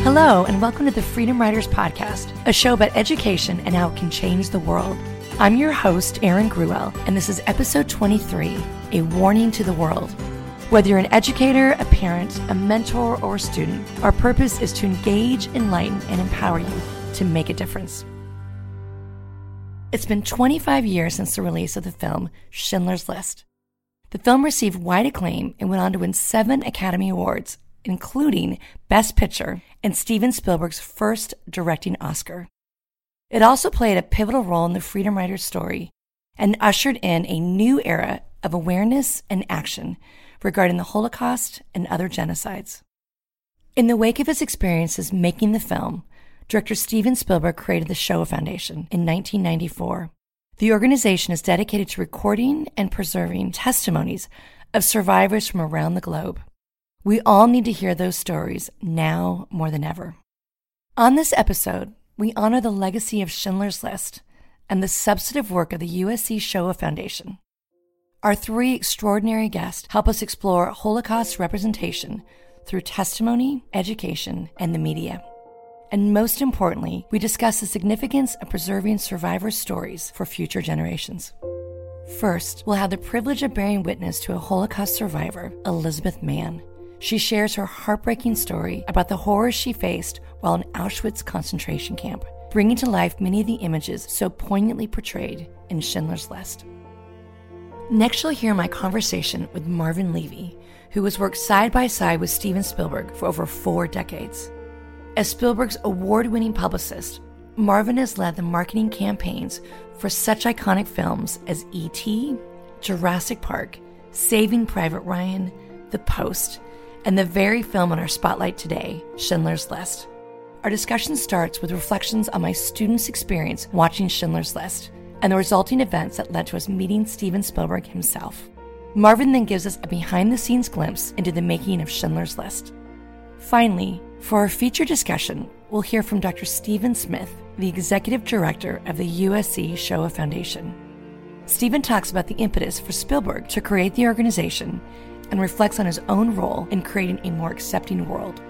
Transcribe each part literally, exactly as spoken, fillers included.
Hello, and welcome to the Freedom Writers Podcast, a show about education and how it can change the world. I'm your host, Erin Gruwell, and this is episode twenty-three, A Warning to the World. Whether you're an educator, a parent, a mentor, or a student, our purpose is to engage, enlighten, and empower you to make a difference. It's been twenty-five years since the release of the film Schindler's List. The film received wide acclaim and went on to win seven Academy Awards, including Best Picture and Steven Spielberg's first directing Oscar. It also played a pivotal role in the Freedom Writers story and ushered in a new era of awareness and action regarding the Holocaust and other genocides. In the wake of his experiences making the film, director Steven Spielberg created the Shoah Foundation in nineteen ninety-four. The organization is dedicated to recording and preserving testimonies of survivors from around the globe. We all need to hear those stories now more than ever. On this episode, we honor the legacy of Schindler's List and the substantive work of the U S C Shoah Foundation. Our three extraordinary guests help us explore Holocaust representation through testimony, education, and the media. And most importantly, we discuss the significance of preserving survivors' stories for future generations. First, we'll have the privilege of bearing witness to a Holocaust survivor, Elizabeth Mann. She shares her heartbreaking story about the horrors she faced while in Auschwitz concentration camp, bringing to life many of the images so poignantly portrayed in Schindler's List. Next, you'll hear my conversation with Marvin Levy, who has worked side by side with Steven Spielberg for over four decades. As Spielberg's award-winning publicist, Marvin has led the marketing campaigns for such iconic films as E T, Jurassic Park, Saving Private Ryan, The Post, and the very film on our spotlight today, Schindler's List. Our discussion starts with reflections on my students' experience watching Schindler's List and the resulting events that led to us meeting Steven Spielberg himself. Marvin then gives us a behind-the-scenes glimpse into the making of Schindler's List. Finally, for our feature discussion, we'll hear from Doctor Stephen Smith, the Executive Director of the U S C Shoah Foundation. Stephen talks about the impetus for Spielberg to create the organization and reflects on his own role in creating a more accepting world.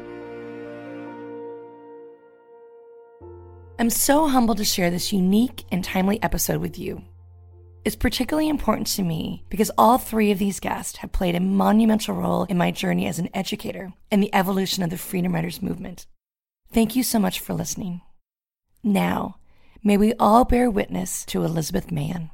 I'm so humbled to share this unique and timely episode with you. It's particularly important to me because all three of these guests have played a monumental role in my journey as an educator and the evolution of the Freedom Writers movement. Thank you so much for listening. Now, may we all bear witness to Elizabeth Mann.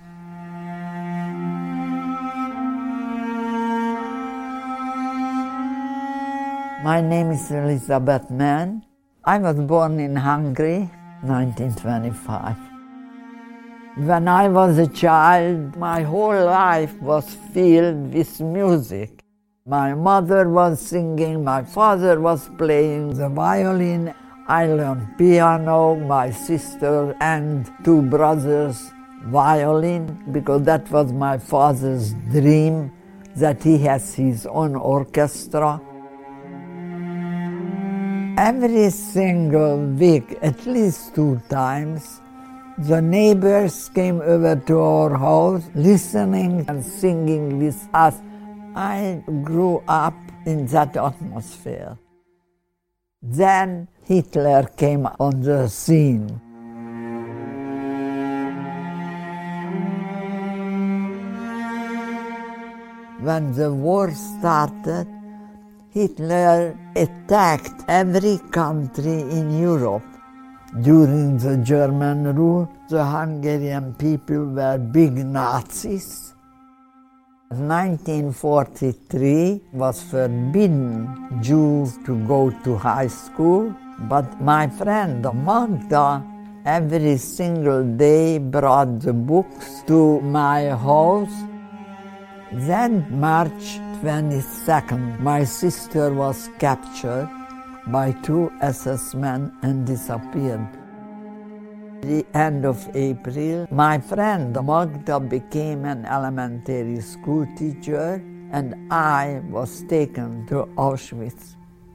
My name is Elizabeth Mann. I was born in Hungary, nineteen twenty-five. When I was a child, my whole life was filled with music. My mother was singing, my father was playing the violin. I learned piano, my sister and two brothers violin, because that was my father's dream, that he has his own orchestra. Every single week, at least two times, the neighbors came over to our house, listening and singing with us. I grew up in that atmosphere. Then Hitler came on the scene. When the war started, Hitler attacked every country in Europe. During the German rule, the Hungarian people were big Nazis. nineteen forty-three was forbidden Jews to go to high school, but my friend Magda every single day brought the books to my house. Then March twenty-second, my sister was captured by two S S men and disappeared. At the end of April, my friend Magda became an elementary school teacher and I was taken to Auschwitz.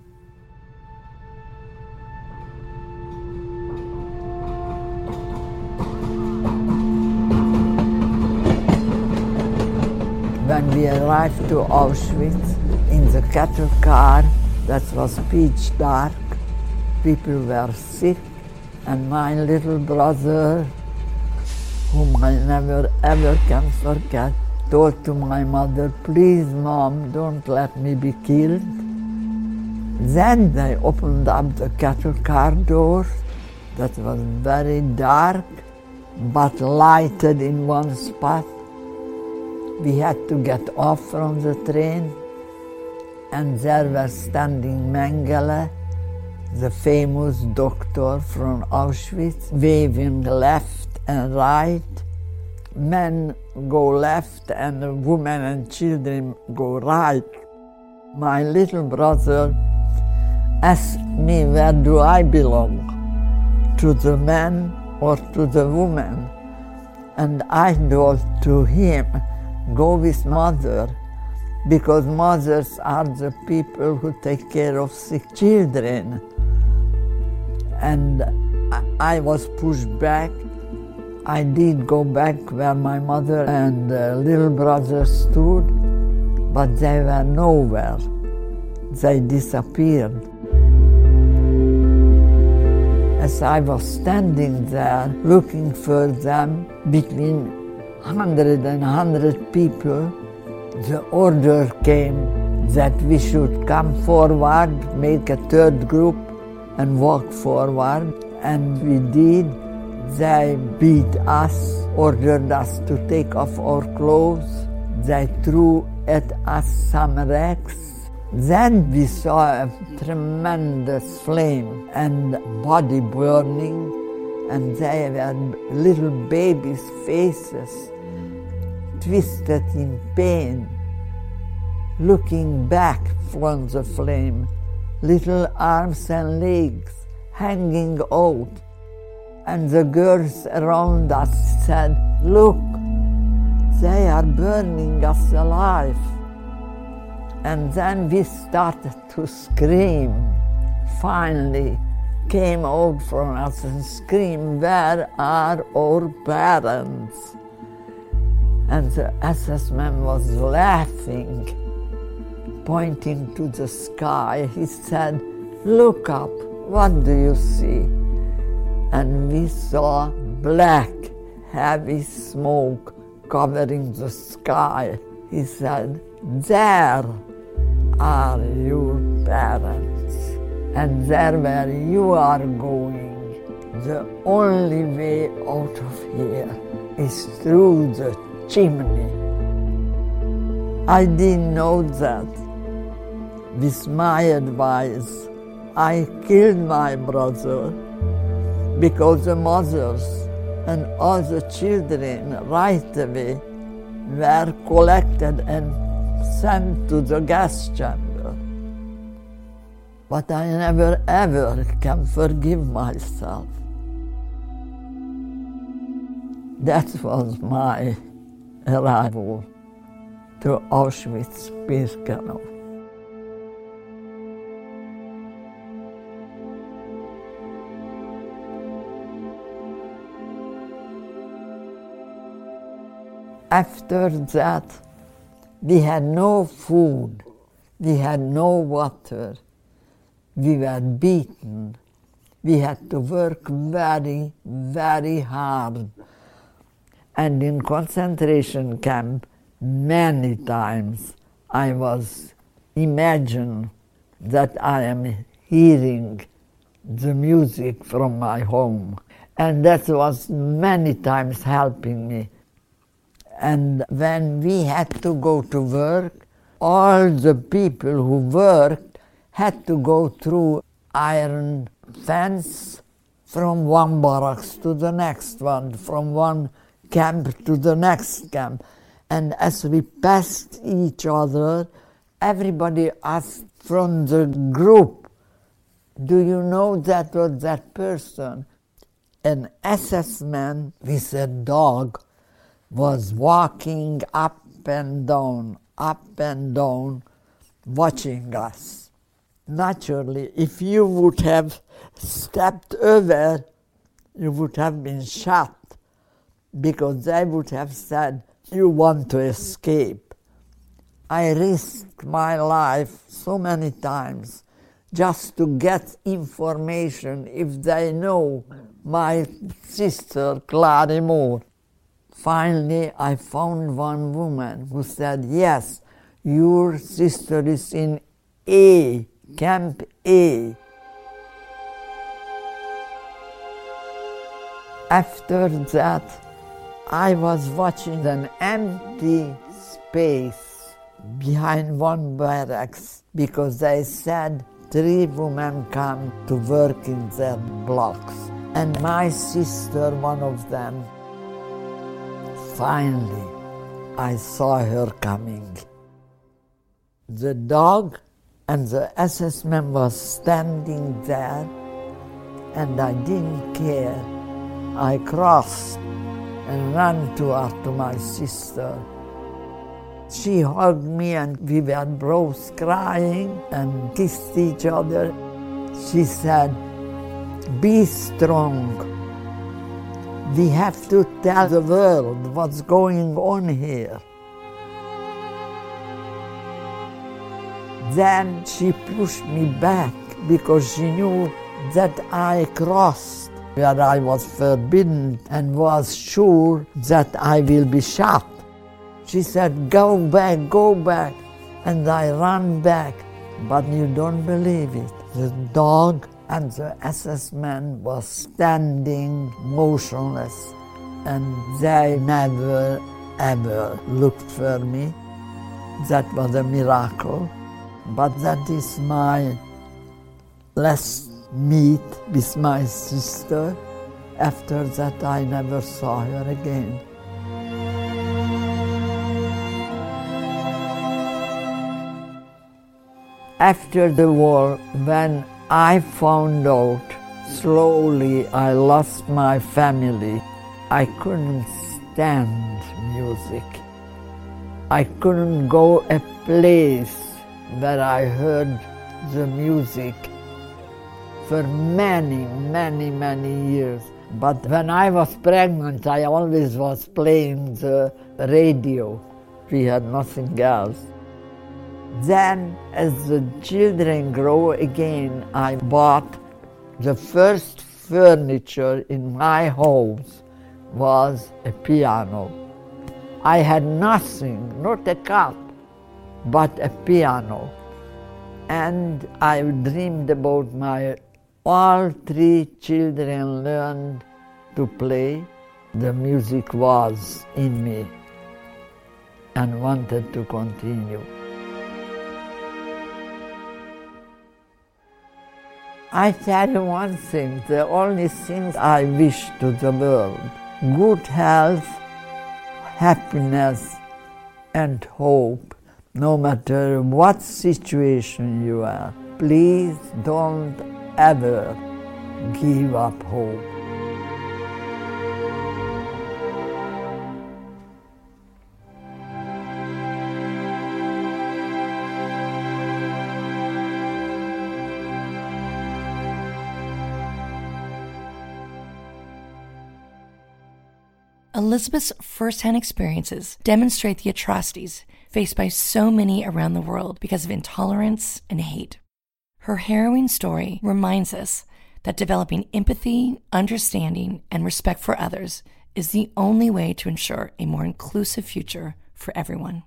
When we arrived to Auschwitz, in the cattle car that was pitch dark, people were sick, and my little brother, whom I never ever can forget, told to my mother, please mom, don't let me be killed. Then they opened up the cattle car door that was very dark, but lighted in one spot. We had to get off from the train, and there was standing Mengele, the famous doctor from Auschwitz, waving left and right. Men go left and women and children go right. My little brother asked me, where do I belong? To the men or to the women? And I told to him, go with mother, because mothers are the people who take care of sick children. And I was pushed back. I did go back where my mother and uh, little brother stood, but they were nowhere. They disappeared. As I was standing there looking for them between one hundred and one hundred people, the order came that we should come forward, make a third group, and walk forward. And we did. They beat us, ordered us to take off our clothes. They threw at us some rags. Then we saw a tremendous flame and body burning, and they were little babies' faces, twisted in pain, looking back from the flame, little arms and legs hanging out. And the girls around us said, look, they are burning us alive. And then we started to scream. Finally came out from us and screamed, where are our parents? And the S S man was laughing, pointing to the sky. He said, look up, what do you see? And we saw black, heavy smoke covering the sky. He said, there are your parents, and there where you are going, the only way out of here is through the chimney. I didn't know that. With my advice, I killed my brother, because the mothers and all the children right away were collected and sent to the gas chamber. But I never ever can forgive myself. That was my arrival to Auschwitz-Birkenau. After that, we had no food, we had no water, we were beaten. We had to work very, very hard. And in concentration camp, many times I was imagining that I am hearing the music from my home. And that was many times helping me. And when we had to go to work, all the people who worked had to go through iron fence from one barracks to the next one, from one camp to the next camp. And as we passed each other, everybody asked from the group, do you know that was that person? An S S man with a dog was walking up and down, up and down, watching us. Naturally, if you would have stepped over, you would have been shot, because they would have said, you want to escape. I risked my life so many times just to get information if they know my sister, Clary Moore. Finally, I found one woman who said, yes, your sister is in A, Camp A. After that, I was watching an empty space behind one barracks because they said three women come to work in their blocks. And my sister, one of them, finally, I saw her coming. The dog and the S S man was standing there, and I didn't care. I crossed and ran to her, to my sister. She hugged me and we were both crying and kissed each other. She said, be strong. We have to tell the world what's going on here. Then she pushed me back because she knew that I crossed where I was forbidden and was sure that I will be shot. She said, go back, go back. And I ran back. But you don't believe it. The dog and the S S man was standing motionless. And they never, ever looked for me. That was a miracle. But that is my last meet with my sister. After that, I never saw her again. After the war, when I found out, slowly I lost my family. I couldn't stand music. I couldn't go a place where I heard the music for many, many, many years. But when I was pregnant, I always was playing the radio. We had nothing else. Then, as the children grow again, I bought the first furniture in my house was a piano. I had nothing, not a cup, but a piano. And I dreamed about my all three children learned to play. The music was in me and wanted to continue. I tell you one thing, the only thing I wish to the world, good health, happiness, and hope, no matter what situation you are. Please don't ever give up hope. Elizabeth's first-hand experiences demonstrate the atrocities faced by so many around the world because of intolerance and hate. Her harrowing story reminds us that developing empathy, understanding, and respect for others is the only way to ensure a more inclusive future for everyone.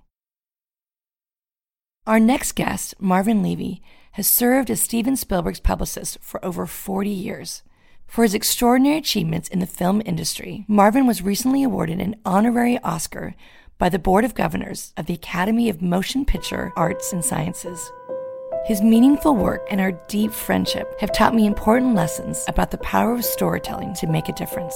Our next guest, Marvin Levy, has served as Steven Spielberg's publicist for over forty years. For his extraordinary achievements in the film industry, Marvin was recently awarded an honorary Oscar by the Board of Governors of the Academy of Motion Picture Arts and Sciences. His meaningful work and our deep friendship have taught me important lessons about the power of storytelling to make a difference.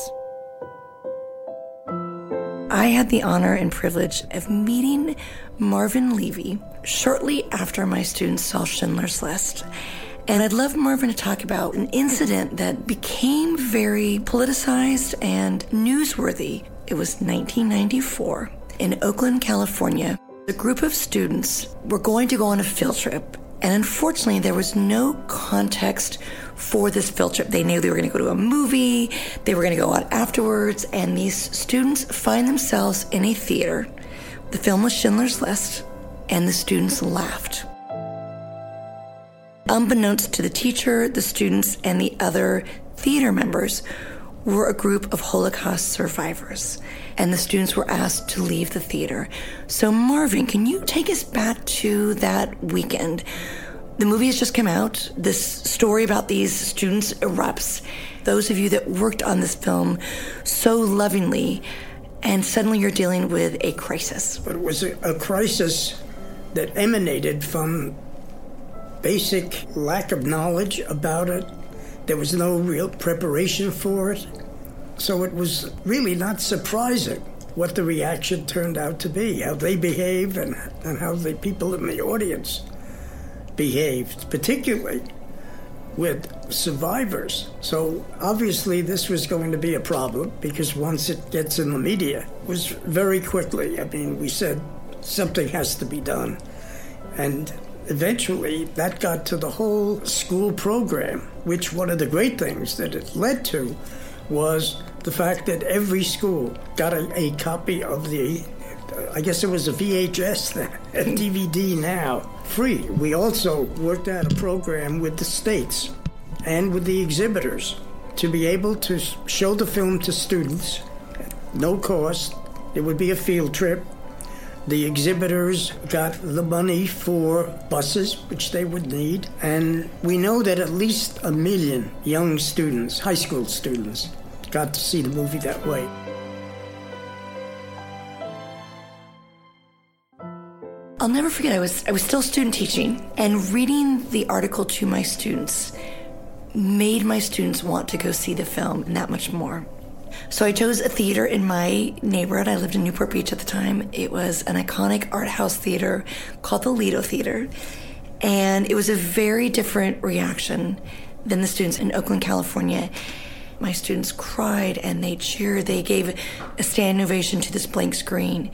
I had the honor and privilege of meeting Marvin Levy shortly after my students saw Schindler's List. And I'd love Marvin to talk about an incident that became very politicized and newsworthy. It was nineteen ninety-four in Oakland, California. A group of students were going to go on a field trip. And unfortunately, there was no context for this field trip. They knew they were going to go to a movie, they were going to go out afterwards, and these students find themselves in a theater. The film was Schindler's List, and the students laughed. unbeknownst to the teacher, the students, and the other theater members, were a group of Holocaust survivors, and the students were asked to leave the theater. So Marvin, can you take us back to that weekend? The movie has just come out. This story about these students erupts. Those of you that worked on this film so lovingly, and suddenly you're dealing with a crisis. But it was a, a crisis that emanated from basic lack of knowledge about it. There was no real preparation for it. So it was really not surprising what the reaction turned out to be, how they behaved and, and how the people in the audience behaved, particularly with survivors. So obviously this was going to be a problem because once it gets in the media, it was very quickly. I mean, we said something has to be done. And eventually that got to the whole school program, which one of the great things that it led to was the fact that every school got a, a copy of the, I guess it was a V H S then, a D V D now, free. We also worked out a program with the states and with the exhibitors to be able to show the film to students at no cost. It would be a field trip. The exhibitors got the money for buses, which they would need, and we know that at least a million young students, high school students, got to see the movie that way. I'll never forget, I was I was still student teaching, and reading the article to my students made my students want to go see the film and that much more. So I chose a theater in my neighborhood. I lived in Newport Beach at the time. It was an iconic art house theater called the Lido Theater. And it was a very different reaction than the students in Oakland, California. My students cried and they cheered. They gave a standing ovation to this blank screen.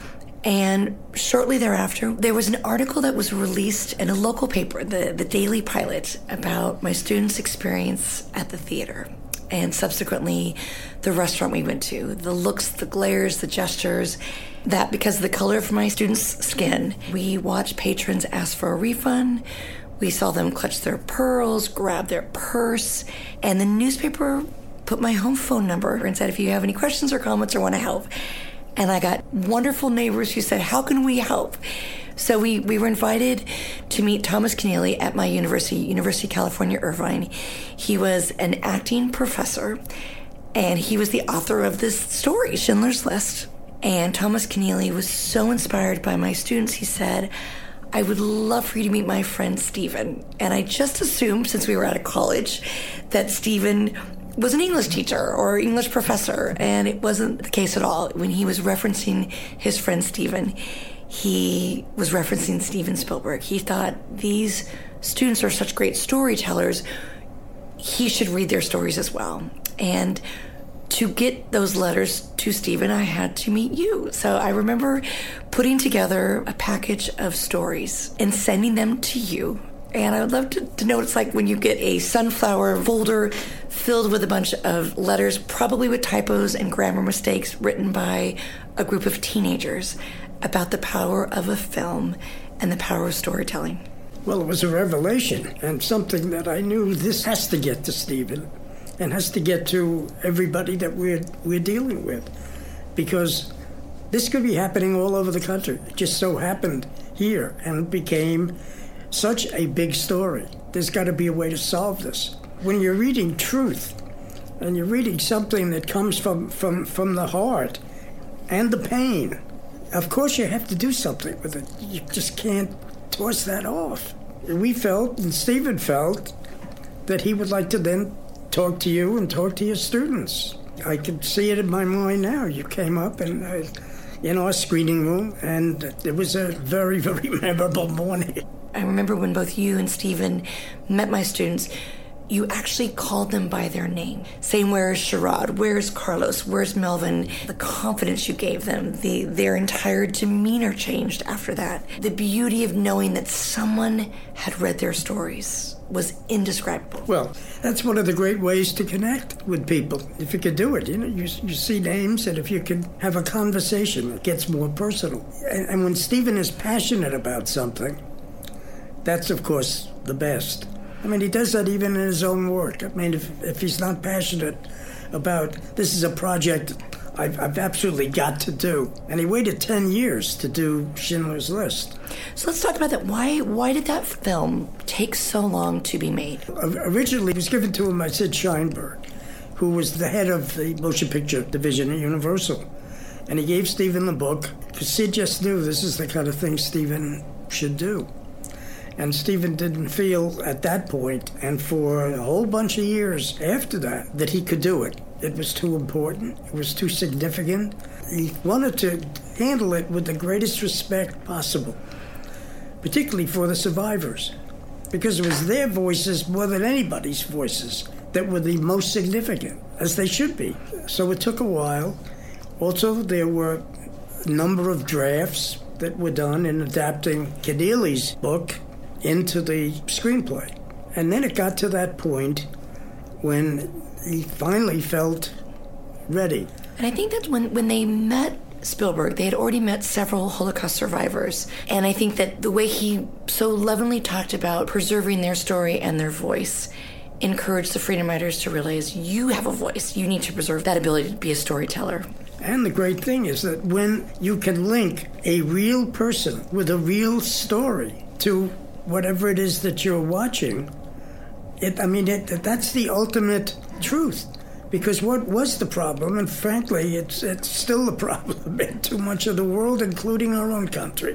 And shortly thereafter, there was an article that was released in a local paper, the, the Daily Pilot, about my students' experience at the theater. And subsequently, the restaurant we went to, the looks, the glares, the gestures, that because of the color of my students' skin, we watched patrons ask for a refund. We saw them clutch their pearls, grab their purse, and the newspaper put my home phone number and said, if you have any questions or comments or want to help. And I got wonderful neighbors who said, how can we help? So we, we were invited to meet Thomas Keneally at my university, University of California, Irvine. He was an acting professor, and he was the author of this story, Schindler's List. And Thomas Keneally was so inspired by my students, he said, I would love for you to meet my friend Stephen. And I just assumed, since we were out of college, that Stephen was an English teacher or English professor, and it wasn't the case at all. When he was referencing his friend Stephen, he was referencing Steven Spielberg. He thought these students are such great storytellers, he should read their stories as well. And to get those letters to Stephen, I had to meet you. So I remember putting together a package of stories and sending them to you. And I would love to, to know what it's like when you get a sunflower folder filled with a bunch of letters, probably with typos and grammar mistakes, written by a group of teenagers about the power of a film and the power of storytelling. Well, it was a revelation and something that I knew this has to get to Stephen and has to get to everybody that we're, we're dealing with, because this could be happening all over the country. It just so happened here and became such a big story. There's got to be a way to solve this. When you're reading truth and you're reading something that comes from, from, from the heart and the pain, of course you have to do something with it. You just can't toss that off. We felt, and Stephen felt, that he would like to then talk to you and talk to your students. I can see it in my mind now. You came up and uh, in our screening room, and it was a very, very memorable morning. I remember when both you and Stephen met my students, you actually called them by their name, saying, where's Sherrod? Where's Carlos? Where's Melvin? The confidence you gave them, the, their entire demeanor changed after that. The beauty of knowing that someone had read their stories was indescribable. Well, that's one of the great ways to connect with people, if you could do it. You know, you, you see names, and if you can have a conversation, it gets more personal. And, and when Stephen is passionate about something, that's, of course, the best. I mean, he does that even in his own work. I mean, if, if he's not passionate about, this is a project I've, I've absolutely got to do. And he waited ten years to do Schindler's List. So let's talk about that. Why why did that film take so long to be made? Originally, it was given to him by Sid Sheinberg, who was the head of the motion picture division at Universal. And he gave Steven the book, because Sid just knew this is the kind of thing Steven should do. And Steven didn't feel at that point, and for a whole bunch of years after that, that he could do it. It was too important. It was too significant. He wanted to handle it with the greatest respect possible, particularly for the survivors, because it was their voices more than anybody's voices that were the most significant, as they should be. So it took a while. Also, there were a number of drafts that were done in adapting Keneally's book into the screenplay. And then it got to that point when he finally felt ready. And I think that when, when they met Spielberg, they had already met several Holocaust survivors. And I think that the way he so lovingly talked about preserving their story and their voice encouraged the Freedom Writers to realize, you have a voice. You need to preserve that ability to be a storyteller. And the great thing is that when you can link a real person with a real story to whatever it is that you're watching, it, I mean, it, that's the ultimate truth. Because what was the problem, and frankly, it's it's still the problem in too much of the world, including our own country,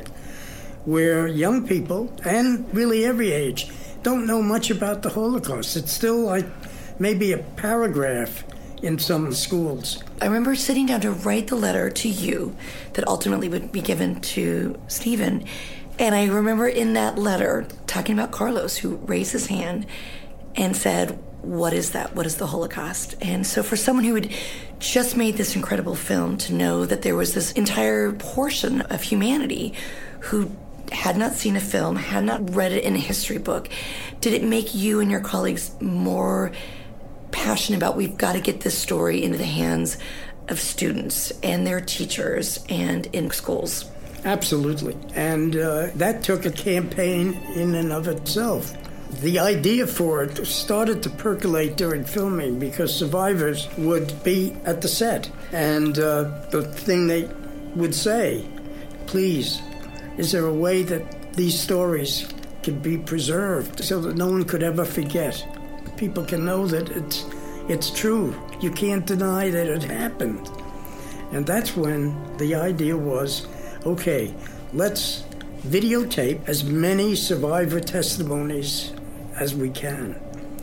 where young people, and really every age, don't know much about the Holocaust. It's still like maybe a paragraph in some schools. I remember sitting down to write the letter to you that ultimately would be given to Steven. And I remember in that letter talking about Carlos, who raised his hand and said, what is that? What is the Holocaust? And so for someone who had just made this incredible film to know that there was this entire portion of humanity who had not seen a film, had not read it in a history book, did it make you and your colleagues more passionate about, we've got to get this story into the hands of students and their teachers and in schools? Absolutely. And uh, that took a campaign in and of itself. The idea for it started to percolate during filming because survivors would be at the set. And uh, the thing they would say, please, is there a way that these stories can be preserved so that no one could ever forget? People can know that it's, it's true. You can't deny that it happened. And that's when the idea was, okay, let's videotape as many survivor testimonies as we can.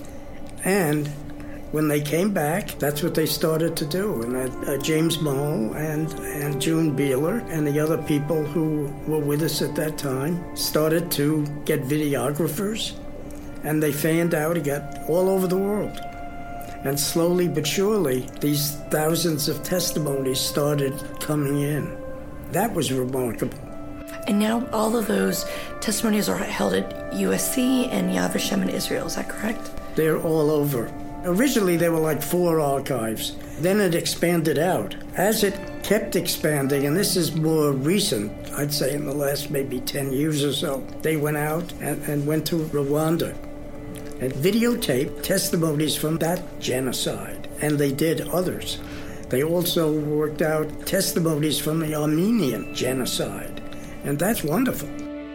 And when they came back, that's what they started to do. And that, uh, James Moll and, and June Beeler and the other people who were with us at that time started to get videographers, and they fanned out. It got all over the world. And slowly but surely, these thousands of testimonies started coming in. That was remarkable. And now all of those testimonies are held at U S C and Yad Vashem in Israel, is that correct? They're all over. Originally, there were like four archives. Then it expanded out. As it kept expanding, and this is more recent, I'd say in the last maybe ten years or so, they went out and, and went to Rwanda and videotaped testimonies from that genocide. And they did others. They also worked out testimonies from the Armenian genocide. And that's wonderful.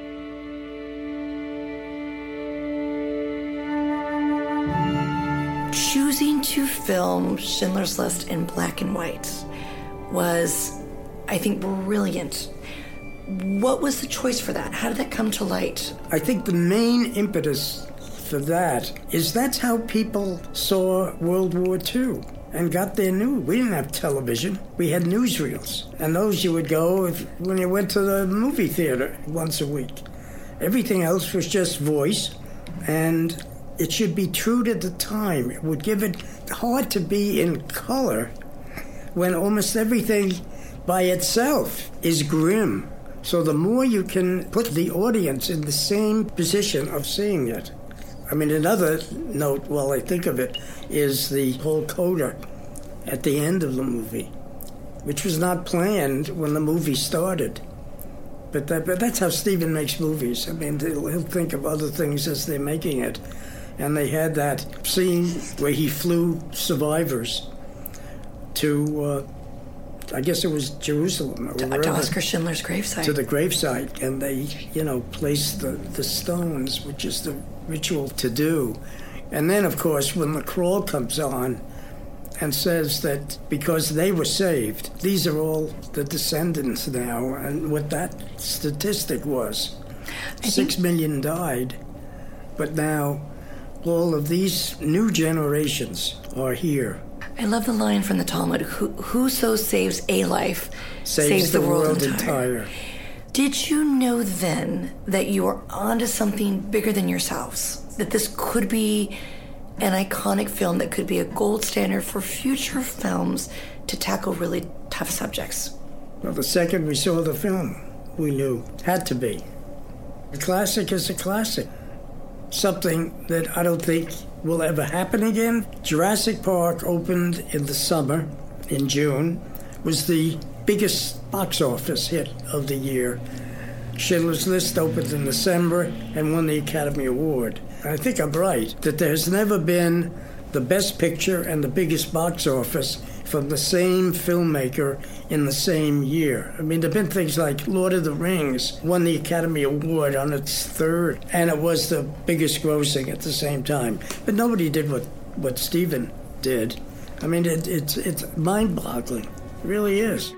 Choosing to film Schindler's List in black and white was, I think, brilliant. What was the choice for that? How did that come to light? I think the main impetus for that is that's how people saw World War Two and got their news. We didn't have television. We had newsreels. And those you would go if, when you went to the movie theater once a week. Everything else was just voice, and it should be true to the time. It would give it hard to be in color when almost everything by itself is grim. So the more you can put the audience in the same position of seeing it. I mean, another note, while I think of it, is the whole coda at the end of the movie, which was not planned when the movie started. But, that, but that's how Steven makes movies. I mean, he'll, he'll think of other things as they're making it. And they had that scene where he flew survivors to, uh, I guess it was Jerusalem. Or to, to Oskar Schindler's gravesite. To the gravesite. And they, you know, placed the, the stones, which is the ritual to do. And then, of course, when the crawl comes on and says that because they were saved, these are all the descendants now, and what that statistic was. I Six think... million died, but now all of these new generations are here. I love the line from the Talmud, Who, whoso saves a life saves, saves the, the world, world entire. entire. Did you know then that you were onto something bigger than yourselves? That this could be an iconic film that could be a gold standard for future films to tackle really tough subjects? Well, the second we saw the film, we knew. Had to be. A classic is a classic. Something that I don't think will ever happen again. Jurassic Park opened in the summer, in June, was the biggest box office hit of the year. Schindler's List opened in December and won the Academy Award. I think I'm right, that there's never been the best picture and the biggest box office from the same filmmaker in the same year. I mean, there have been things like Lord of the Rings won the Academy Award on its third, and it was the biggest grossing at the same time. But nobody did what, what Steven did. I mean, it, it's, it's mind-boggling. It really is.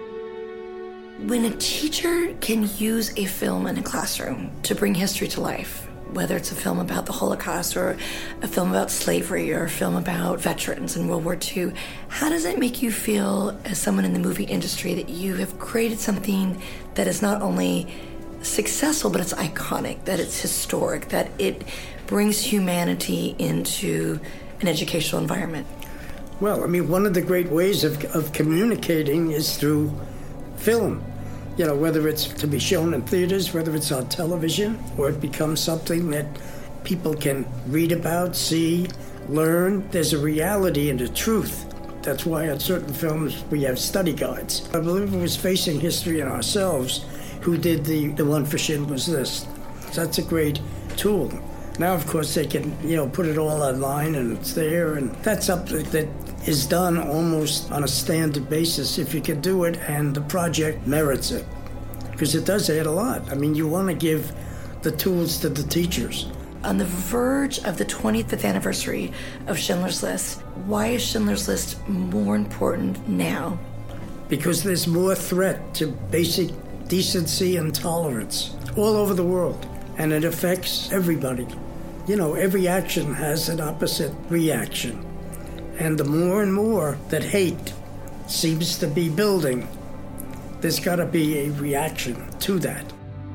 When a teacher can use a film in a classroom to bring history to life, whether it's a film about the Holocaust or a film about slavery or a film about veterans in World War Two, how does it make you feel as someone in the movie industry that you have created something that is not only successful, but it's iconic, that it's historic, that it brings humanity into an educational environment? Well, I mean, one of the great ways of, of communicating is through film. You know, whether it's to be shown in theaters, whether it's on television, or it becomes something that people can read about, see, learn. There's a reality and a truth. That's why on certain films we have study guides. I believe it was Facing History and Ourselves who did the, the one for Schindler's List. So that's a great tool. Now, of course, they can, you know, put it all online and it's there, and that's something that is done almost on a standard basis if you can do it and the project merits it. Because it does add a lot. I mean, you want to give the tools to the teachers. On the verge of the twenty-fifth anniversary of Schindler's List, why is Schindler's List more important now? Because there's more threat to basic decency and tolerance all over the world. And it affects everybody. You know, every action has an opposite reaction. And the more and more that hate seems to be building, there's got to be a reaction to that.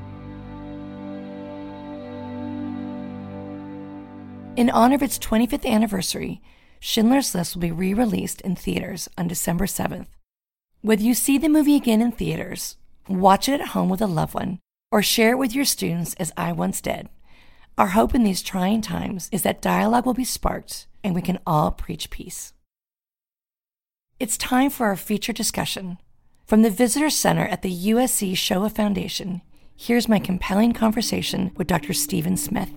In honor of its twenty-fifth anniversary, Schindler's List will be re-released in theaters on December seventh. Whether you see the movie again in theaters, watch it at home with a loved one, or share it with your students as I once did, our hope in these trying times is that dialogue will be sparked and we can all preach peace. It's time for our feature discussion. From the Visitor Center at the U S C Shoah Foundation, here's my compelling conversation with Doctor Steven Smith.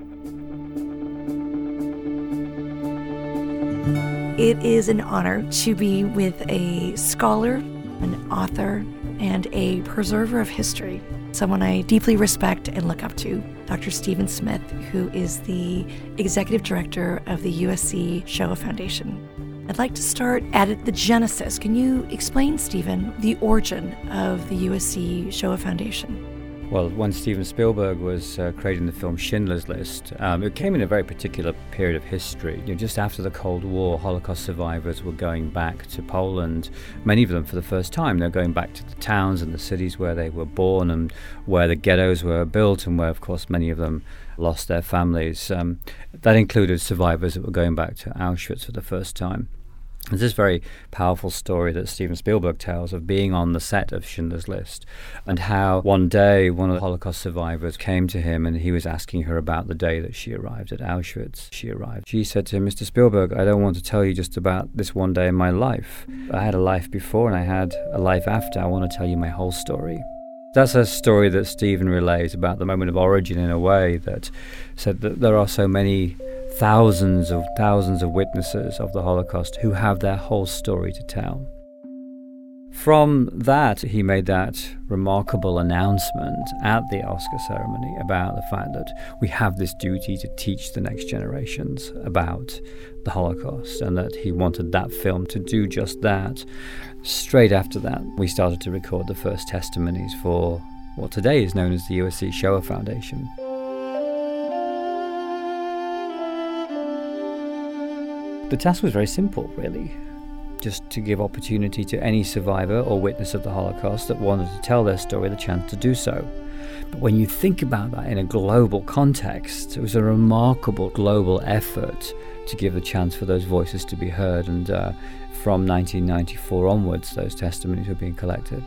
It is an honor to be with a scholar, an author, and a preserver of history, someone I deeply respect and look up to, Doctor Steven Smith, who is the executive director of the U S C Shoah Foundation. I'd like to start at the genesis. Can you explain, Steven, the origin of the U S C Shoah Foundation? Well, when Steven Spielberg was uh, creating the film Schindler's List, um, it came in a very particular period of history. You know, just after the Cold War, Holocaust survivors were going back to Poland, many of them for the first time. They're going back to the towns and the cities where they were born and where the ghettos were built and where, of course, many of them lost their families. Um, that included survivors that were going back to Auschwitz for the first time. There's this very powerful story that Steven Spielberg tells of being on the set of Schindler's List and how one day one of the Holocaust survivors came to him and he was asking her about the day that she arrived at Auschwitz. She arrived. She said to him, "Mister Spielberg, I don't want to tell you just about this one day in my life. I had a life before and I had a life after. I want to tell you my whole story." That's a story that Steven relays about the moment of origin in a way that said that there are so many thousands of thousands of witnesses of the Holocaust who have their whole story to tell. From that, he made that remarkable announcement at the Oscar ceremony about the fact that we have this duty to teach the next generations about the Holocaust, and that he wanted that film to do just that. Straight after that, we started to record the first testimonies for what today is known as the U S C Shoah Foundation. The task was very simple, really. Just to give opportunity to any survivor or witness of the Holocaust that wanted to tell their story the chance to do so. But when you think about that in a global context, it was a remarkable global effort to give the chance for those voices to be heard, and uh, from nineteen ninety-four onwards, those testimonies were being collected.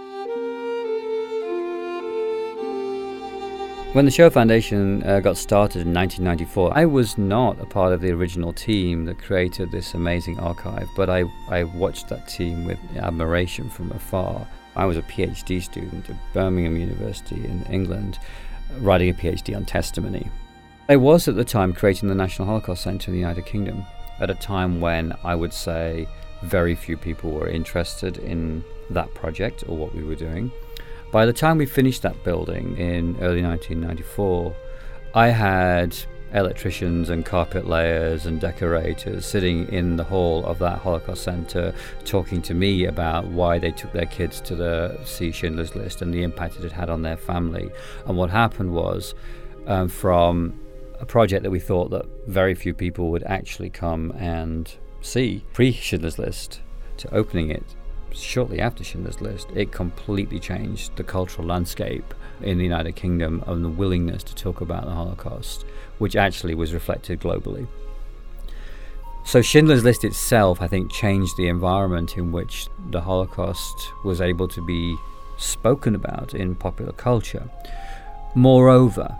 When the Shoah Foundation uh, got started in nineteen ninety-four, I was not a part of the original team that created this amazing archive, but I, I watched that team with admiration from afar. I was a PhD student at Birmingham University in England, writing a PhD on testimony. I was at the time creating the National Holocaust Centre in the United Kingdom, at a time when I would say very few people were interested in that project or what we were doing. By the time we finished that building in early nineteen ninety-four, I had electricians and carpet layers and decorators sitting in the hall of that Holocaust Centre talking to me about why they took their kids to the see Schindler's List and the impact it had had on their family. And what happened was, um, from a project that we thought that very few people would actually come and see pre-Schindler's List to opening it shortly after Schindler's List, it completely changed the cultural landscape in the United Kingdom and the willingness to talk about the Holocaust, which actually was reflected globally. So Schindler's List itself, I think, changed the environment in which the Holocaust was able to be spoken about in popular culture. Moreover,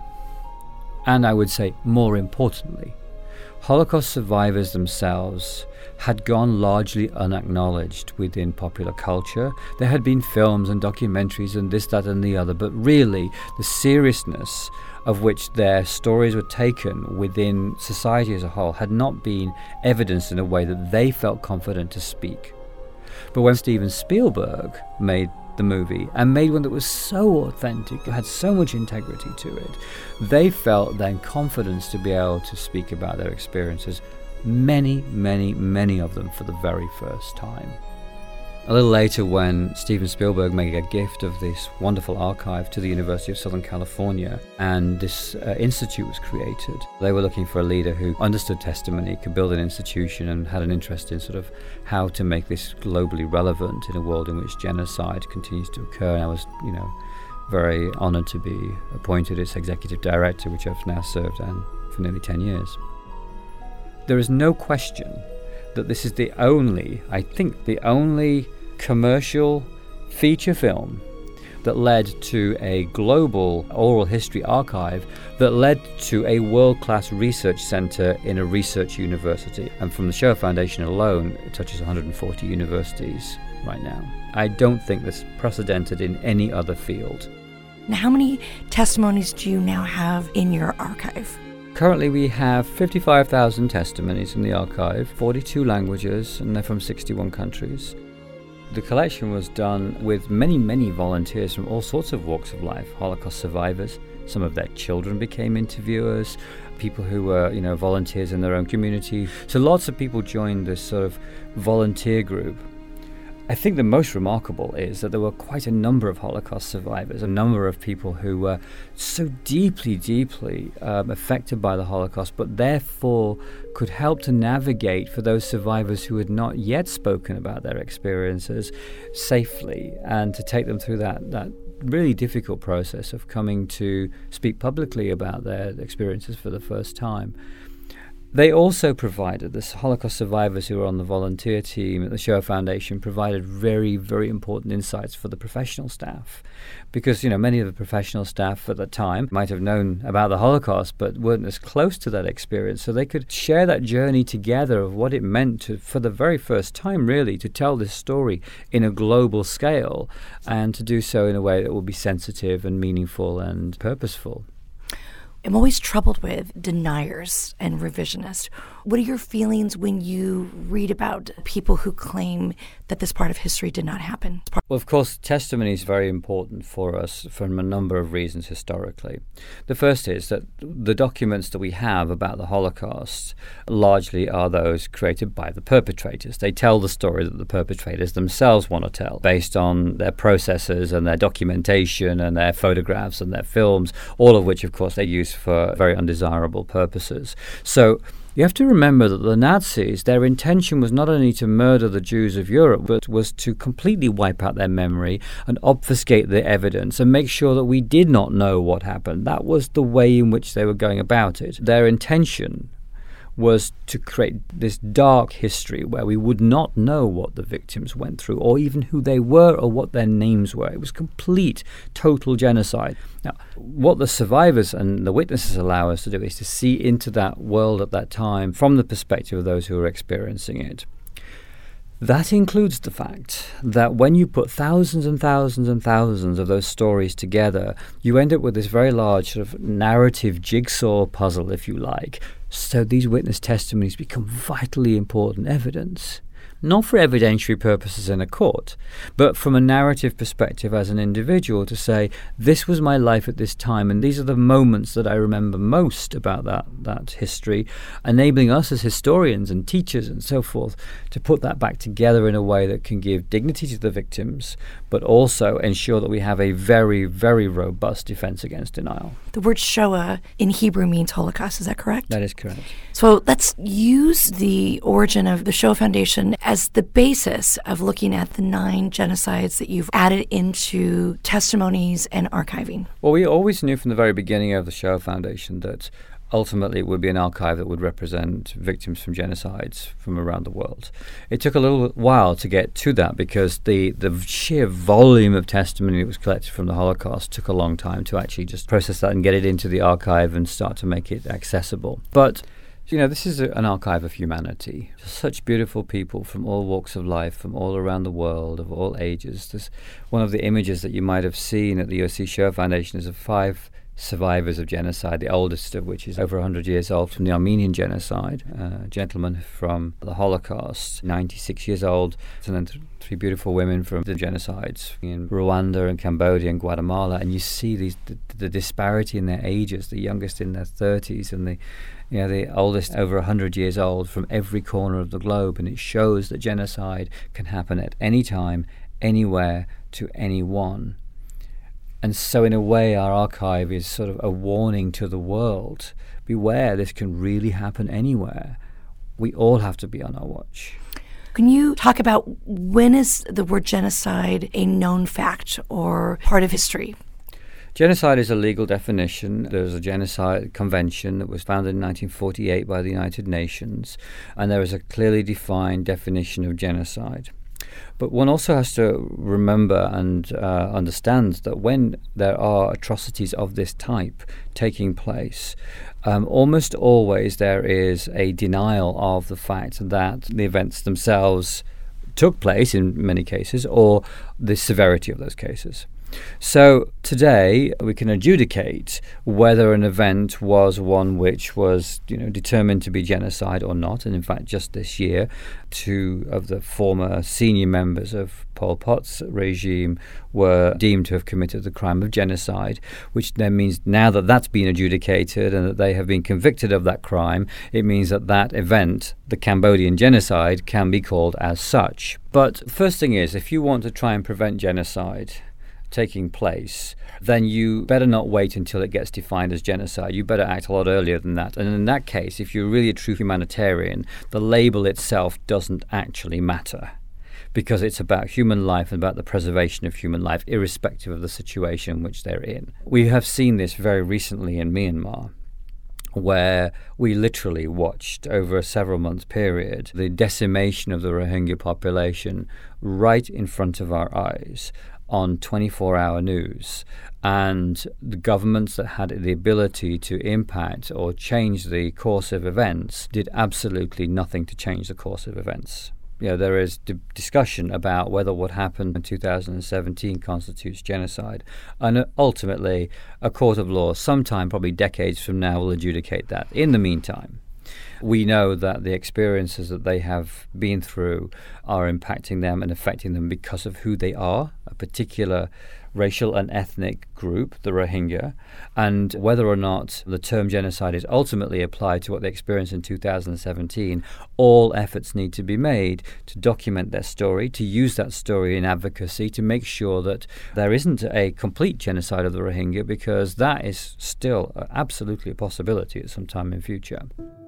and I would say more importantly, Holocaust survivors themselves had gone largely unacknowledged within popular culture. There had been films and documentaries and this, that and the other, but really the seriousness of which their stories were taken within society as a whole had not been evidenced in a way that they felt confident to speak. But when Steven Spielberg made the movie and made one that was so authentic, had so much integrity to it, they felt then confidence to be able to speak about their experiences, many, many, many of them for the very first time. A little later, when Steven Spielberg made a gift of this wonderful archive to the University of Southern California, and this uh, institute was created, they were looking for a leader who understood testimony, could build an institution, and had an interest in sort of how to make this globally relevant in a world in which genocide continues to occur. And I was, you know, very honored to be appointed its executive director, which I've now served on for nearly ten years. There is no question that this is the only, I think, the only commercial feature film that led to a global oral history archive that led to a world-class research center in a research university. And from the Shoah Foundation alone, it touches one hundred forty universities right now. I don't think this is precedented in any other field. Now, how many testimonies do you now have in your archive? Currently we have fifty-five thousand testimonies in the archive, forty-two languages, and they're from sixty-one countries. The collection was done with many, many volunteers from all sorts of walks of life. Holocaust survivors, some of their children became interviewers, people who were, you know, volunteers in their own community. So lots of people joined this sort of volunteer group. I think the most remarkable is that there were quite a number of Holocaust survivors, a number of people who were so deeply, deeply um, affected by the Holocaust, but therefore could help to navigate for those survivors who had not yet spoken about their experiences safely, and to take them through that, that really difficult process of coming to speak publicly about their experiences for the first time. They also provided, the Holocaust survivors who were on the volunteer team at the Shoah Foundation provided very, very important insights for the professional staff. Because, you know, many of the professional staff at the time might have known about the Holocaust but weren't as close to that experience. So they could share that journey together of what it meant to, for the very first time really, to tell this story in a global scale, and to do so in a way that will be sensitive and meaningful and purposeful. am always troubled with deniers and revisionists. What are your feelings when you read about people who claim that this part of history did not happen? Well, of course, testimony is very important for us from a number of reasons historically. The first is that the documents that we have about the Holocaust largely are those created by the perpetrators. They tell the story that the perpetrators themselves want to tell, based on their processes and their documentation and their photographs and their films, all of which, of course, they use for very undesirable purposes. So you have to remember that the Nazis, their intention was not only to murder the Jews of Europe, but was to completely wipe out their memory and obfuscate the evidence and make sure that we did not know what happened. That was the way in which they were going about it. Their intention was to create this dark history where we would not know what the victims went through or even who they were or what their names were. It was complete, total genocide. Now, what the survivors and the witnesses allow us to do is to see into that world at that time from the perspective of those who were experiencing it. That includes the fact that when you put thousands and thousands and thousands of those stories together, you end up with this very large sort of narrative jigsaw puzzle, if you like. So these witness testimonies become vitally important evidence, not for evidentiary purposes in a court, but from a narrative perspective as an individual to say, this was my life at this time, and these are the moments that I remember most about that, that history, enabling us as historians and teachers and so forth to put that back together in a way that can give dignity to the victims, but also ensure that we have a very, very robust defense against denial. The word Shoah in Hebrew means Holocaust, is that correct? That is correct. So let's use the origin of the Shoah Foundation as the basis of looking at the nine genocides that you've added into testimonies and archiving. Well, we always knew from the very beginning of the Shoah Foundation that ultimately it would be an archive that would represent victims from genocides from around the world. It took a little while to get to that because the, the sheer volume of testimony that was collected from the Holocaust took a long time to actually just process that and get it into the archive and start to make it accessible. But you know, this is a, an archive of humanity. Such beautiful people from all walks of life, from all around the world, of all ages. There's one of the images that you might have seen at the U S C Shoah Foundation is of five survivors of genocide, the oldest of which is over one hundred years old from the Armenian genocide, a gentleman from the Holocaust, ninety-six years old, and then th- three beautiful women from the genocides in Rwanda and Cambodia and Guatemala. And you see these the, the disparity in their ages, the youngest in their thirties and the you know, the oldest over one hundred years old from every corner of the globe. And it shows that genocide can happen at any time, anywhere, to anyone. And so in a way, our archive is sort of a warning to the world. Beware, this can really happen anywhere. We all have to be on our watch. Can you talk about when is the word genocide a known fact or part of history? Genocide is a legal definition. There's a genocide convention that was founded in nineteen forty-eight by the United Nations, and there is a clearly defined definition of genocide. But one also has to remember and uh, understand that when there are atrocities of this type taking place, um, almost always there is a denial of the fact that the events themselves took place in many cases, or the severity of those cases. So today we can adjudicate whether an event was one which was, you know, determined to be genocide or not. And in fact, just this year, two of the former senior members of Pol Pot's regime were deemed to have committed the crime of genocide, which then means now that that's been adjudicated and that they have been convicted of that crime, it means that that event, the Cambodian genocide, can be called as such. But first thing is, if you want to try and prevent genocide taking place, then you better not wait until it gets defined as genocide. You better act a lot earlier than that. And in that case, if you're really a true humanitarian, the label itself doesn't actually matter, because it's about human life and about the preservation of human life, irrespective of the situation which they're in. We have seen this very recently in Myanmar, where we literally watched over a several month period the decimation of the Rohingya population right in front of our eyes on twenty-four hour news, and the governments that had the ability to impact or change the course of events did absolutely nothing to change the course of events. You know, there is d- discussion about whether what happened in two thousand seventeen constitutes genocide. And uh, ultimately, a court of law, sometime probably decades from now, will adjudicate that. In the meantime, we know that the experiences that they have been through are impacting them and affecting them because of who they are, a particular racial and ethnic group, the Rohingya, and whether or not the term genocide is ultimately applied to what they experienced in two thousand seventeen, all efforts need to be made to document their story, to use that story in advocacy, to make sure that there isn't a complete genocide of the Rohingya, because that is still absolutely a possibility at some time in future.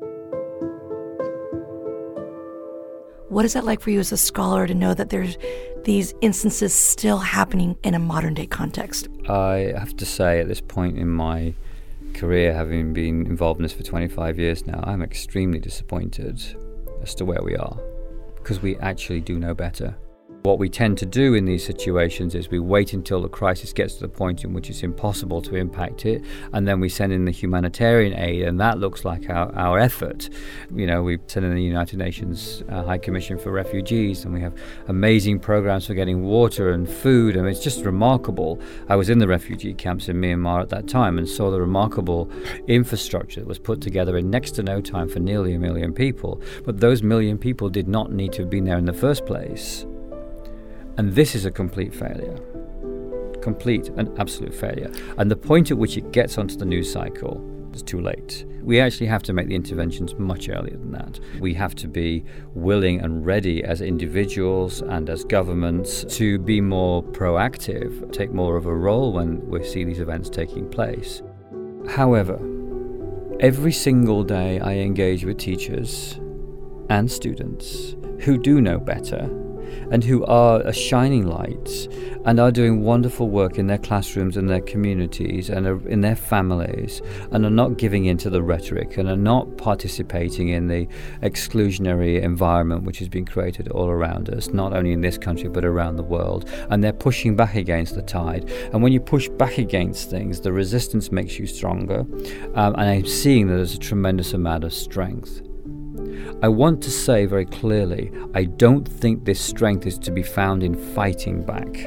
What is that like for you as a scholar to know that there's these instances still happening in a modern day context? I have to say, at this point in my career, having been involved in this for twenty-five years now, I'm extremely disappointed as to where we are, because we actually do know better. What we tend to do in these situations is we wait until the crisis gets to the point in which it's impossible to impact it, and then we send in the humanitarian aid, and that looks like our, our effort. You know, we send in the United Nations uh, High Commission for Refugees, and we have amazing programs for getting water and food, and it's just remarkable. I was in the refugee camps in Myanmar at that time and saw the remarkable infrastructure that was put together in next to no time for nearly a million people. But those million people did not need to have been there in the first place. And this is a complete failure. Complete and absolute failure. And the point at which it gets onto the news cycle is too late. We actually have to make the interventions much earlier than that. We have to be willing and ready as individuals and as governments to be more proactive, take more of a role when we see these events taking place. However, every single day I engage with teachers and students who do know better and who are a shining light and are doing wonderful work in their classrooms and their communities and are in their families, and are not giving in to the rhetoric and are not participating in the exclusionary environment which has been created all around us, not only in this country but around the world, and they're pushing back against the tide. And when you push back against things, the resistance makes you stronger, um, and I'm seeing that there's a tremendous amount of strength. I want to say very clearly, I don't think this strength is to be found in fighting back.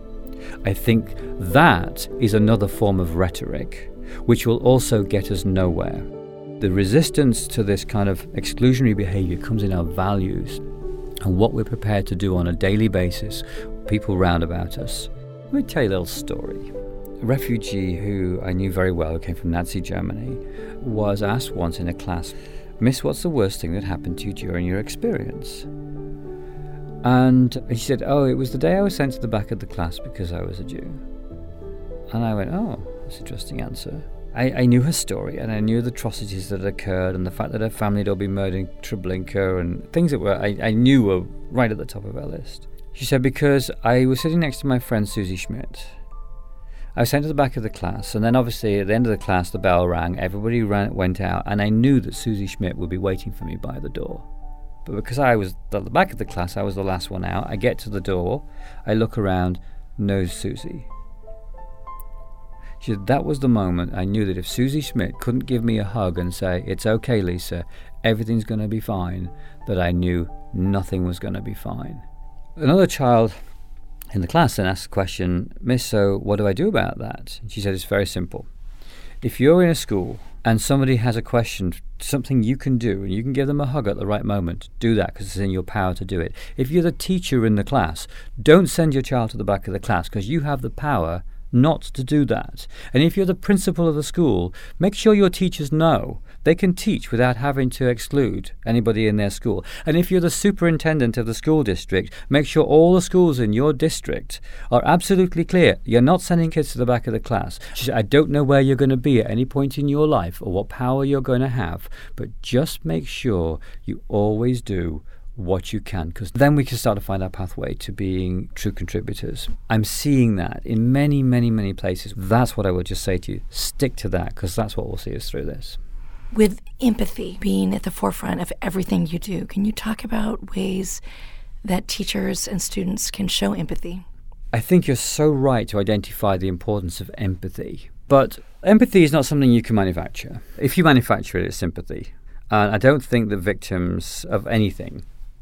I think that is another form of rhetoric, which will also get us nowhere. The resistance to this kind of exclusionary behavior comes in our values and what we're prepared to do on a daily basis, people round about us. Let me tell you a little story. A refugee who I knew very well, who came from Nazi Germany, was asked once in a class, "Miss, what's the worst thing that happened to you during your experience?" And she said, "Oh, it was the day I was sent to the back of the class because I was a Jew." And I went, "Oh, that's an interesting answer." I, I knew her story, and I knew the atrocities that had occurred and the fact that her family had all been murdered in Treblinka and things that were I, I knew were right at the top of her list. She said, "Because I was sitting next to my friend Susie Schmidt. I was sent to the back of the class, and then obviously at the end of the class the bell rang, everybody ran, went out, and I knew that Susie Schmidt would be waiting for me by the door. But because I was at the back of the class, I was the last one out. I get to the door, I look around, no Susie." She said, "That was the moment I knew that if Susie Schmidt couldn't give me a hug and say, 'It's okay, Lisa, everything's going to be fine,' that I knew nothing was going to be fine." Another child in the class then asked the question, "Miss, so what do I do about that?" And she said, "It's very simple. If you're in a school and somebody has a question, something you can do, and you can give them a hug at the right moment, do that because it's in your power to do it. If you're the teacher in the class, don't send your child to the back of the class because you have the power not to do that. And if you're the principal of the school, make sure your teachers know they can teach without having to exclude anybody in their school. And if you're the superintendent of the school district, make sure all the schools in your district are absolutely clear. You're not sending kids to the back of the class. She said, I don't know where you're going to be at any point in your life or what power you're going to have, but just make sure you always do what you can, because then we can start to find our pathway to being true contributors. I'm seeing that in many, many, many places. That's what I would just say to you. Stick to that, because that's what will see us through this. With empathy being at the forefront of everything you do, can you talk about ways that teachers and students can show empathy? I think you're so right to identify the importance of empathy. But empathy is not something you can manufacture. If you manufacture it, it's sympathy. And I don't think that victims of anything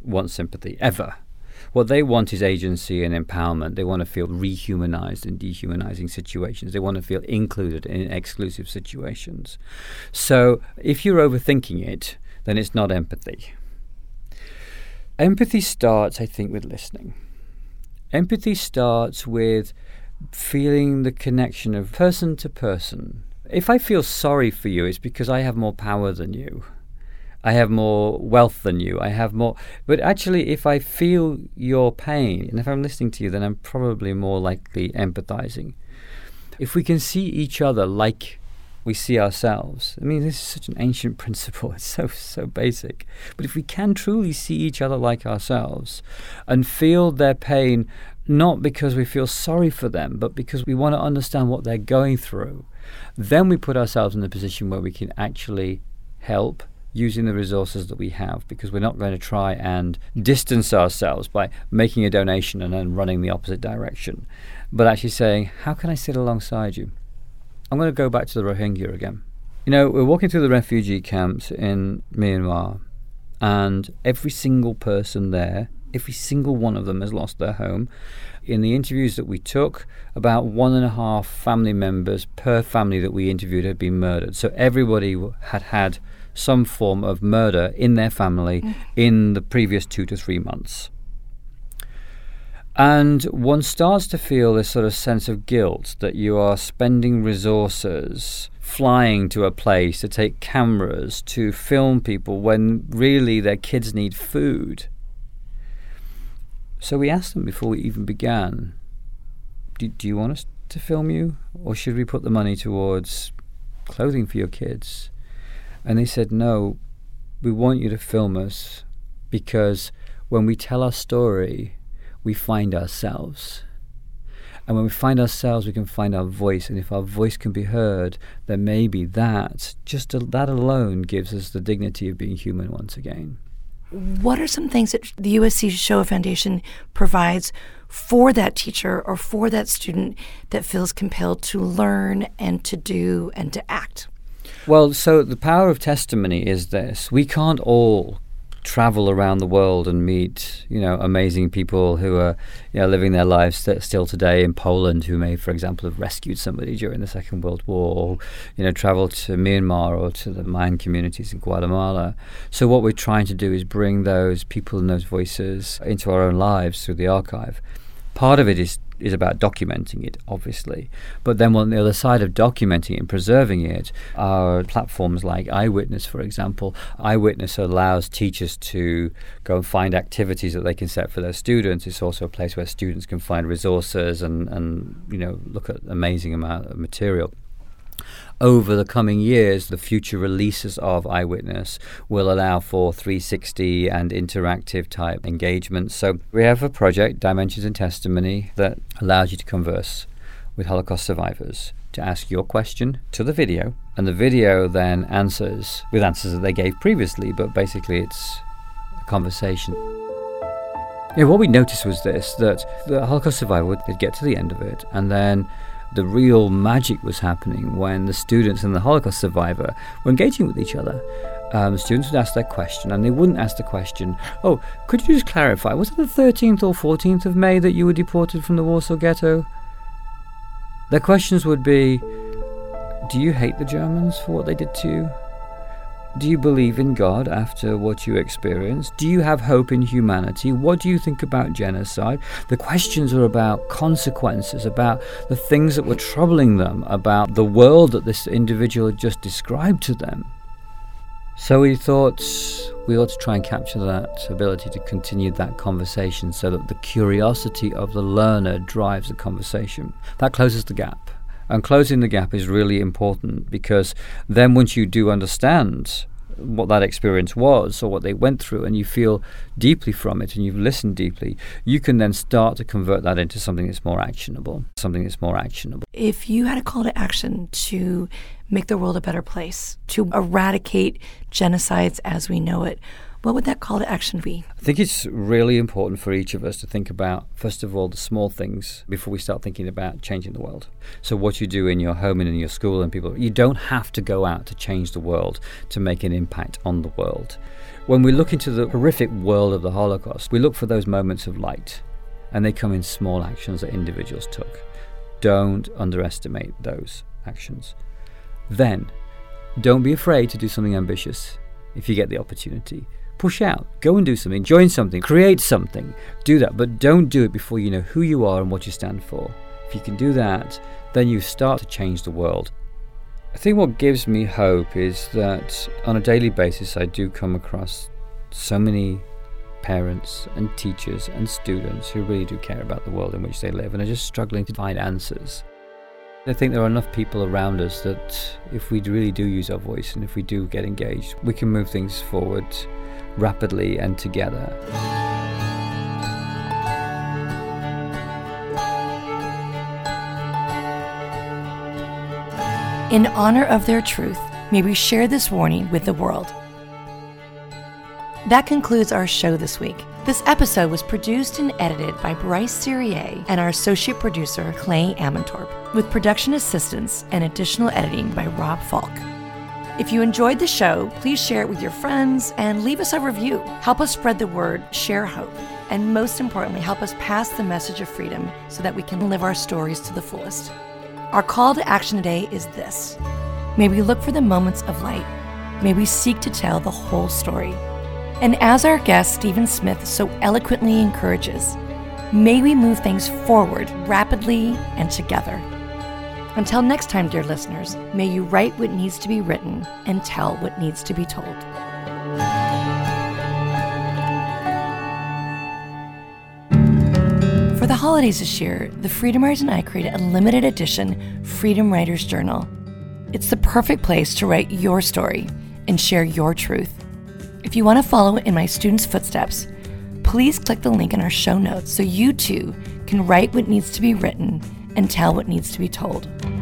want sympathy, ever. What they want is agency and empowerment. They want to feel rehumanized in dehumanizing situations. They want to feel included in exclusive situations. So if you're overthinking it, then it's not empathy. Empathy starts, I think, with listening. Empathy starts with feeling the connection of person to person. If I feel sorry for you, it's because I have more power than you. I have more wealth than you. I have more. But actually, if I feel your pain, and if I'm listening to you, then I'm probably more likely empathizing. If we can see each other like we see ourselves, I mean, this is such an ancient principle. It's so, so basic. But if we can truly see each other like ourselves and feel their pain, not because we feel sorry for them, but because we want to understand what they're going through, then we put ourselves in a position where we can actually help using the resources that we have, because we're not going to try and distance ourselves by making a donation and then running the opposite direction, but actually saying, how can I sit alongside you? I'm going to go back to the Rohingya again. You know, we're walking through the refugee camps in Myanmar, and every single person there, every single one of them has lost their home. In the interviews that we took, about one and a half family members per family that we interviewed had been murdered. So everybody had had some form of murder in their family mm. in the previous two to three months. And one starts to feel this sort of sense of guilt that you are spending resources flying to a place to take cameras to film people when really their kids need food. So we asked them before we even began, do, do you want us to film you, or should we put the money towards clothing for your kids? And they said, no, we want you to film us because when we tell our story, we find ourselves. And when we find ourselves, we can find our voice. And if our voice can be heard, then maybe that, just a, that alone gives us the dignity of being human once again. What are some things that the U S C Shoah Foundation provides for that teacher or for that student that feels compelled to learn and to do and to act? Well, so the power of testimony is this. We can't all travel around the world and meet, you know, amazing people who are, you know, living their lives st- still today in Poland, who may, for example, have rescued somebody during the Second World War, or, you know, travel to Myanmar or to the Mayan communities in Guatemala. So what we're trying to do is bring those people and those voices into our own lives through the archive. Part of it is is about documenting it, obviously. But then on the other side of documenting it and preserving it are platforms like Eyewitness, for example. Eyewitness allows teachers to go and find activities that they can set for their students. It's also a place where students can find resources and, and you know, look at amazing amount of material. Over the coming years, the future releases of Eyewitness will allow for three sixty and interactive type engagements. So we have a project, Dimensions in Testimony, that allows you to converse with Holocaust survivors, to ask your question to the video, and the video then answers with answers that they gave previously, but basically it's a conversation. Yeah, what we noticed was this, that the Holocaust survivor would they'd get to the end of it, and then the real magic was happening when the students and the Holocaust survivor were engaging with each other. Um, students would ask their question, and they wouldn't ask the question, oh, could you just clarify, was it the thirteenth or fourteenth of May that you were deported from the Warsaw Ghetto? Their questions would be, do you hate the Germans for what they did to you? Do you believe in God after what you experienced? Do you have hope in humanity? What do you think about genocide? The questions are about consequences, about the things that were troubling them, about the world that this individual had just described to them. So we thought we ought to try and capture that ability to continue that conversation so that the curiosity of the learner drives the conversation. That closes the gap. And closing the gap is really important, because then once you do understand what that experience was or what they went through, and you feel deeply from it and you've listened deeply, you can then start to convert that into something that's more actionable, something that's more actionable. If you had a call to action to make the world a better place, to eradicate genocides as we know it, what would that call to action be? I think it's really important for each of us to think about, first of all, the small things before we start thinking about changing the world. So what you do in your home and in your school and people, you don't have to go out to change the world to make an impact on the world. When we look into the horrific world of the Holocaust, we look for those moments of light, and they come in small actions that individuals took. Don't underestimate those actions. Then, don't be afraid to do something ambitious if you get the opportunity. Push out, go and do something, join something, create something, do that, but don't do it before you know who you are and what you stand for. If you can do that, then you start to change the world. I think what gives me hope is that on a daily basis I do come across so many parents and teachers and students who really do care about the world in which they live and are just struggling to find answers. I think there are enough people around us that if we really do use our voice and if we do get engaged, we can move things forward rapidly and together. In honor of their truth, may we share this warning with the world. That concludes our show this week. This episode was produced and edited by Bryce Cyrier and our associate producer, Clay Amantorp, with production assistance and additional editing by Rob Falk. If you enjoyed the show, please share it with your friends and leave us a review. Help us spread the word, share hope, and most importantly, help us pass the message of freedom so that we can live our stories to the fullest. Our call to action today is this. May we look for the moments of light. May we seek to tell the whole story. And as our guest Stephen Smith so eloquently encourages, may we move things forward rapidly and together. Until next time, dear listeners, may you write what needs to be written and tell what needs to be told. For the holidays this year, the Freedom Writers and I created a limited edition Freedom Writers Journal. It's the perfect place to write your story and share your truth. If you want to follow in my students' footsteps, please click the link in our show notes so you too can write what needs to be written and tell what needs to be told.